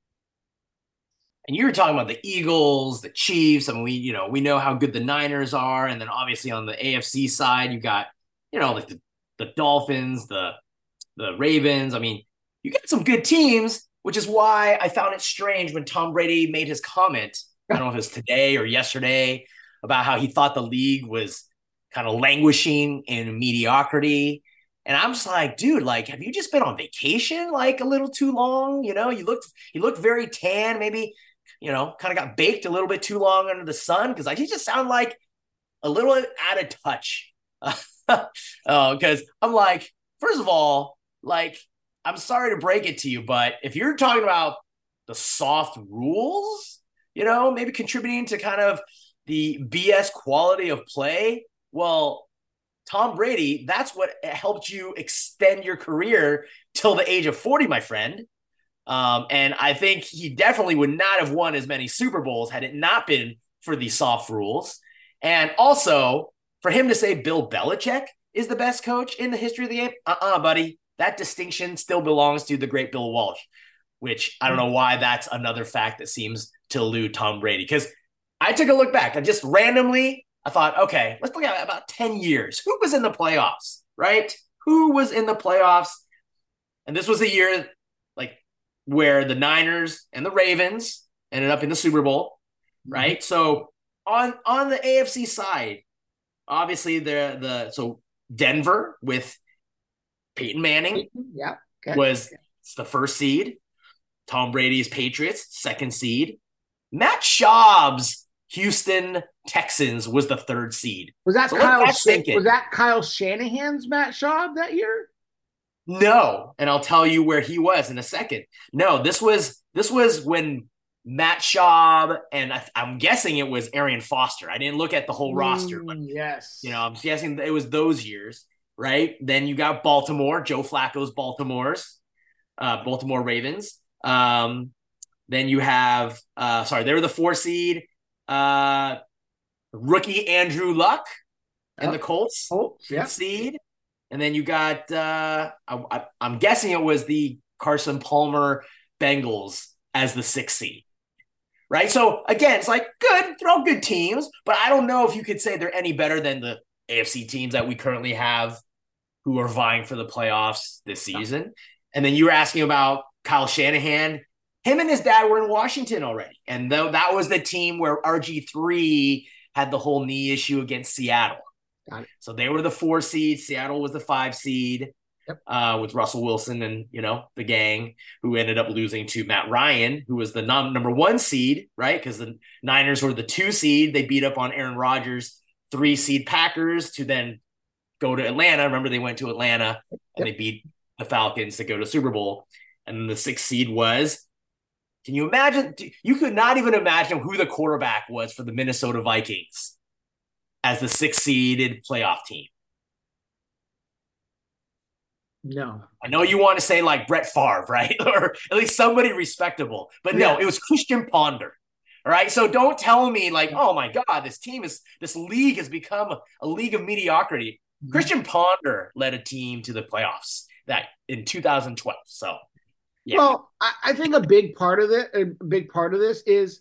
And you were talking about the Eagles, the Chiefs. I mean, we, you know, we know how good the Niners are. And then obviously on the A F C side, you got, you know, like the, the Dolphins, the, the Ravens. I mean, you got some good teams, which is why I found it strange when Tom Brady made his comment, I don't know if it was today or yesterday, about how he thought the league was kind of languishing in mediocrity. And I'm just like, dude, like, have you just been on vacation like a little too long? You know, you looked, you looked very tan, maybe, you know, kind of got baked a little bit too long under the sun. Cause like, you just sound like a little out of touch. uh, cause I'm like, first of all, like, I'm sorry to break it to you, but if you're talking about the soft rules, you know, maybe contributing to kind of the B S quality of play, well, Tom Brady, that's what helped you extend your career till the age of forty, my friend. Um, and I think he definitely would not have won as many Super Bowls had it not been for the soft rules. And also, for him to say Bill Belichick is the best coach in the history of the game, uh-uh, buddy. That distinction still belongs to the great Bill Walsh, which I don't know why that's another fact that seems to elude Tom Brady. Because I took a look back. I just randomly, I thought, okay, let's look at about ten years. Who was in the playoffs, right? Who was in the playoffs? And this was a year, like, where the Niners and the Ravens ended up in the Super Bowl, right? Mm-hmm. So on on the A F C side, obviously the the so Denver with Peyton Manning, yeah, okay. was the first seed. Tom Brady's Patriots, second seed. Matt Schaub's Houston Texans was the third seed. Was that so Kyle? Sh- was that Kyle Shanahan's Matt Schaub that year? No, and I'll tell you where he was in a second. No, this was this was when Matt Schaub and I, I'm guessing it was Arian Foster. I didn't look at the whole mm, roster, but yes, you know, I'm guessing it was those years, right? Then you got Baltimore, Joe Flacco's Baltimore's, uh, Baltimore Ravens. Um, then you have, uh, sorry, they were the four seed. Uh, rookie Andrew Luck and oh. the Colts, Colts yeah. seed. And then you got, uh, I, I, I'm guessing it was the Carson Palmer Bengals as the sixth seed, right? So again, it's like good, they're all good teams, but I don't know if you could say they're any better than the A F C teams that we currently have who are vying for the playoffs this season. No. And then you were asking about Kyle Shanahan. Him and his dad were in Washington already. And though that was the team where R G three had the whole knee issue against Seattle. So they were the four seed. Seattle was the five seed yep. uh, with Russell Wilson and, you know, the gang, who ended up losing to Matt Ryan, who was the num- number one seed, right? Because the Niners were the two seed. They beat up on Aaron Rodgers' three seed Packers to then go to Atlanta. Remember, they went to Atlanta and yep. they beat the Falcons to go to Super Bowl. And then the sixth seed was, can you imagine? You could not even imagine who the quarterback was for the Minnesota Vikings as the six-seeded playoff team. No. I know you want to say like Brett Favre, right? Or at least somebody respectable. But no, yeah. it was Christian Ponder. All right. So don't tell me like, oh my God, this team is, this league has become a, a league of mediocrity. Mm-hmm. Christian Ponder led a team to the playoffs that in two thousand twelve. So, yeah. Well, I, I think a big part of it, a big part of this is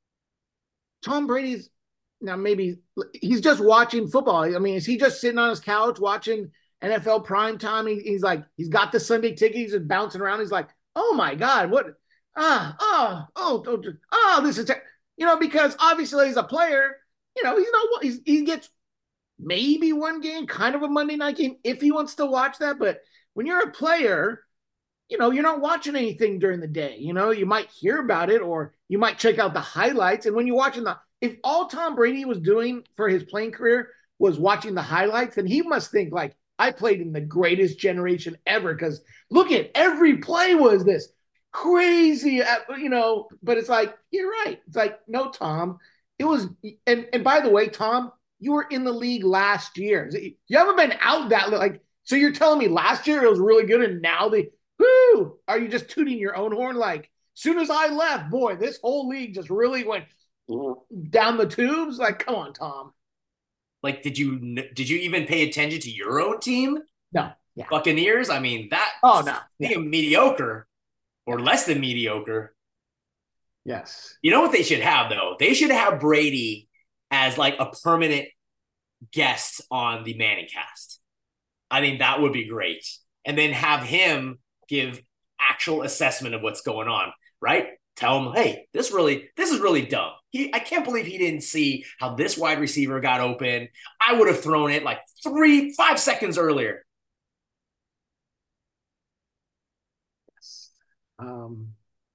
Tom Brady's, now maybe he's just watching football. I mean, is he just sitting on his couch watching N F L prime time? He, he's like, he's got the Sunday ticket. He's just bouncing around. He's like, oh my God, what? Ah, oh, oh, oh, oh this is, te-. you know, because obviously as a player, you know, he's not, he's, he gets maybe one game, kind of a Monday night game if he wants to watch that. But when you're a player, you know, you're not watching anything during the day. You know, you might hear about it or you might check out the highlights. And when you're watching the, if all Tom Brady was doing for his playing career was watching the highlights, then he must think like, I played in the greatest generation ever. Because look at every play was this crazy, you know, but it's like, you're right. It's like, no, Tom, it was, and, and by the way, Tom, you were in the league last year. You haven't been out that, like, so you're telling me last year it was really good and now they, whoo, are you just tooting your own horn? Like, soon as I left, boy, this whole league just really went down the tubes. Like, come on, Tom. Like, did you did you even pay attention to your own team? No. Yeah. Buccaneers? I mean, that oh no. Yeah. mediocre or less than mediocre. Yes. You know what they should have, though? They should have Brady as like a permanent guest on the Manning cast. I think that would be great. And then have him give actual assessment of what's going on, right? Tell him, hey, this really, this is really dumb. He, I can't believe he didn't see how this wide receiver got open. I would have thrown it like three, five seconds earlier. Yes. Um,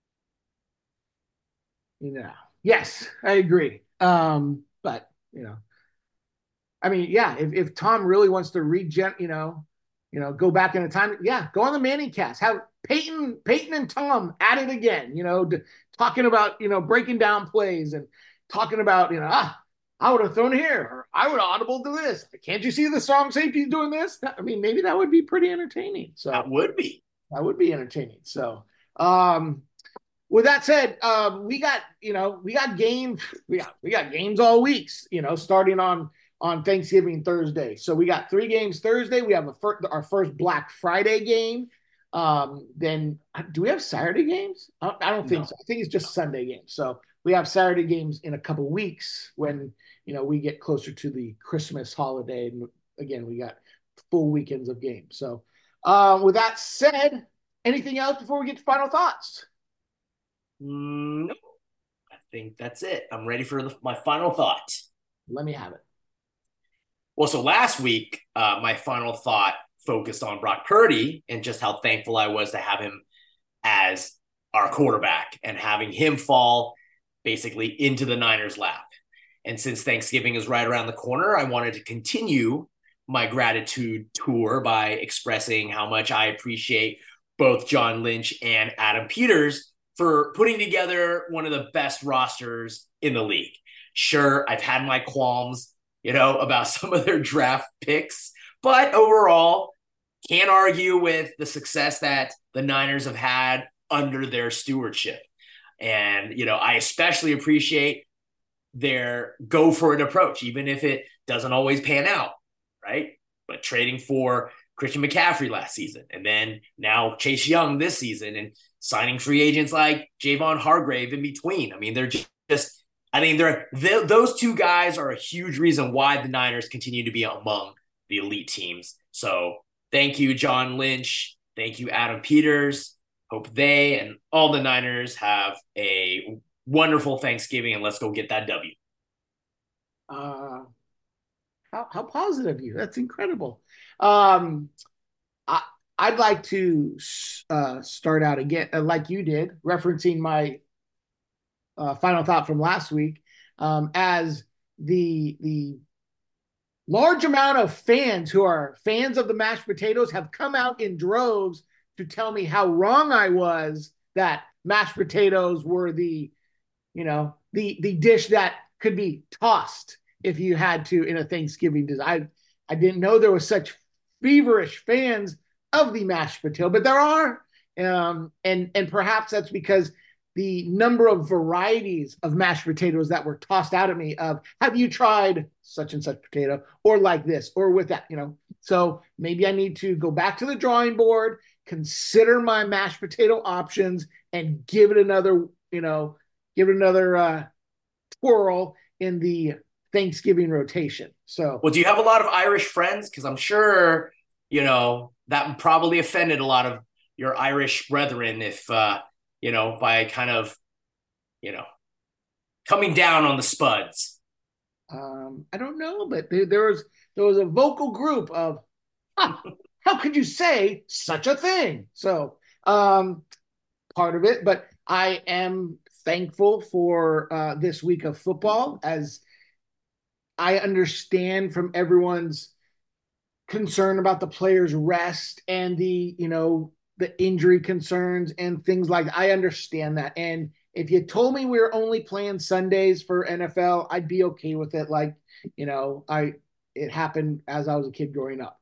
you know, yes, I agree. Um, but, you know, I mean, yeah, if, if Tom really wants to regen, you know, you know, go back in the time, yeah, go on the Manning cast. Have Peyton, Peyton and Tom at it again, you know, to, talking about, you know, breaking down plays and talking about, you know, ah, I would have thrown here or I would have audible to this. Can't you see the strong safety doing this? I mean, maybe that would be pretty entertaining. So that would be. That would be entertaining. So, um, with that said, um, we got, you know, we got games, we got, we got games all weeks, you know, starting on, on Thanksgiving Thursday. So we got three games Thursday. We have a fir- our first Black Friday game. Um, then do we have Saturday games? I, I don't think no. so. I think it's just Sunday games. So we have Saturday games in a couple weeks when, you know, we get closer to the Christmas holiday. And again, we got full weekends of games. So uh, with that said, anything else before we get to final thoughts? Mm, nope. I think that's it. I'm ready for the, my final thought. Let me have it. Well, so last week, uh, my final thought focused on Brock Purdy and just how thankful I was to have him as our quarterback and having him fall basically into the Niners' lap. And since Thanksgiving is right around the corner, I wanted to continue my gratitude tour by expressing how much I appreciate both John Lynch and Adam Peters for putting together one of the best rosters in the league. Sure, I've had my qualms, you know, about some of their draft picks, but overall, can't argue with the success that the Niners have had under their stewardship. And, you know, I especially appreciate their go for it approach, even if it doesn't always pan out, right? But trading for Christian McCaffrey last season, and then now Chase Young this season, and signing free agents like Javon Hargrave in between. I mean, they're just, I think they're, they, those two guys are a huge reason why the Niners continue to be among the elite teams. So thank you, John Lynch. Thank you, Adam Peters. Hope they and all the Niners have a wonderful Thanksgiving, and let's go get that W. Uh, how, how positive you. That's incredible. Um, I, I'd like to uh, start out again, uh, like you did, referencing my uh, final thought from last week, um, as the the large amount of fans who are fans of the mashed potatoes have come out in droves to tell me how wrong I was, that mashed potatoes were the, you know, the the dish that could be tossed if you had to in a Thanksgiving dish. I I didn't know there was such feverish fans of the mashed potato, but there are, um, and and perhaps that's because the number of varieties of mashed potatoes that were tossed out at me of, have you tried such and such potato, or like this, or with that, you know. So maybe I need to go back to the drawing board, consider my mashed potato options, and give it another, you know, give it another uh, twirl in the Thanksgiving rotation. So, well, do you have a lot of Irish friends? Because I'm sure, you know, that probably offended a lot of your Irish brethren if, uh, you know, by kind of, you know, coming down on the Spuds. Um, I don't know, but there, there was there was a vocal group of, ah, how could you say such a thing? So, um, part of it, but I am thankful for uh, this week of football, as I understand from everyone's concern about the players' rest and the, you know, the injury concerns and things like that. I understand that. And if you told me we were only playing Sundays for N F L, I'd be okay with it. Like, you know, I it happened as I was a kid growing up.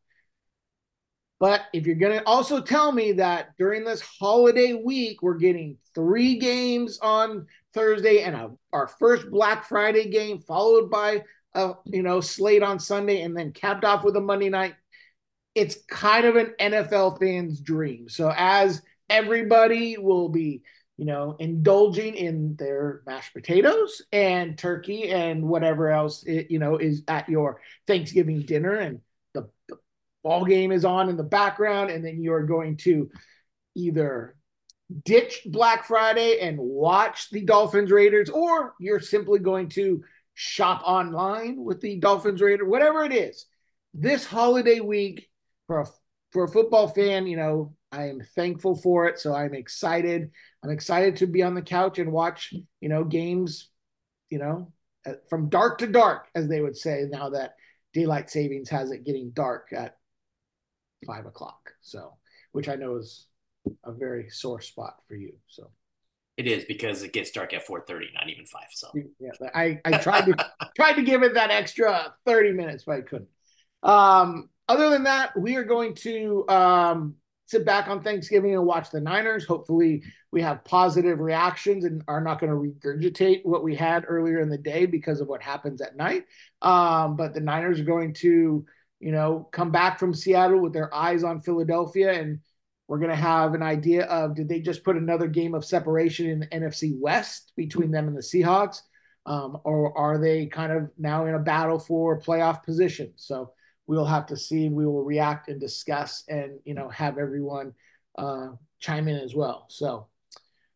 But if you're going to also tell me that during this holiday week, we're getting three games on Thursday and a, our first Black Friday game, followed by a, you know, slate on Sunday, and then capped off with a Monday night, it's kind of an N F L fan's dream. So as everybody will be, you know, indulging in their mashed potatoes and turkey and whatever else, it, you know, is at your Thanksgiving dinner, and the, the ball game is on in the background, and then you're going to either ditch Black Friday and watch the Dolphins Raiders, or you're simply going to shop online with the Dolphins Raiders, whatever it is. This holiday week, for a, for a football fan, you know, I am thankful for it. So I'm excited. I'm excited to be on the couch and watch, you know, games, you know, from dark to dark, as they would say, now that daylight savings has it getting dark at five o'clock. So, which I know is a very sore spot for you. So it is, because it gets dark at four thirty, not even five. So yeah, I, I tried to tried to give it that extra thirty minutes, but I couldn't. Um, other than that, we are going to um, sit back on Thanksgiving and watch the Niners. Hopefully we have positive reactions and are not going to regurgitate what we had earlier in the day because of what happens at night. Um, but the Niners are going to, you know, come back from Seattle with their eyes on Philadelphia, and we're going to have an idea of, did they just put another game of separation in the N F C West between them and the Seahawks? Um, or are they kind of now in a battle for playoff position? So we'll have to see, and we will react and discuss and, you know, have everyone uh, chime in as well. So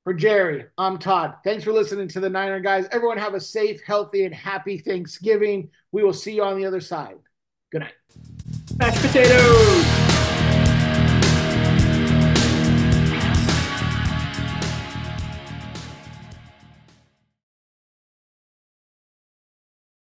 For Jerry, I'm Todd. Thanks for listening to the Niner Guys. Everyone have a safe, healthy, and happy Thanksgiving. We will see you on the other side. Good night. Mashed potatoes.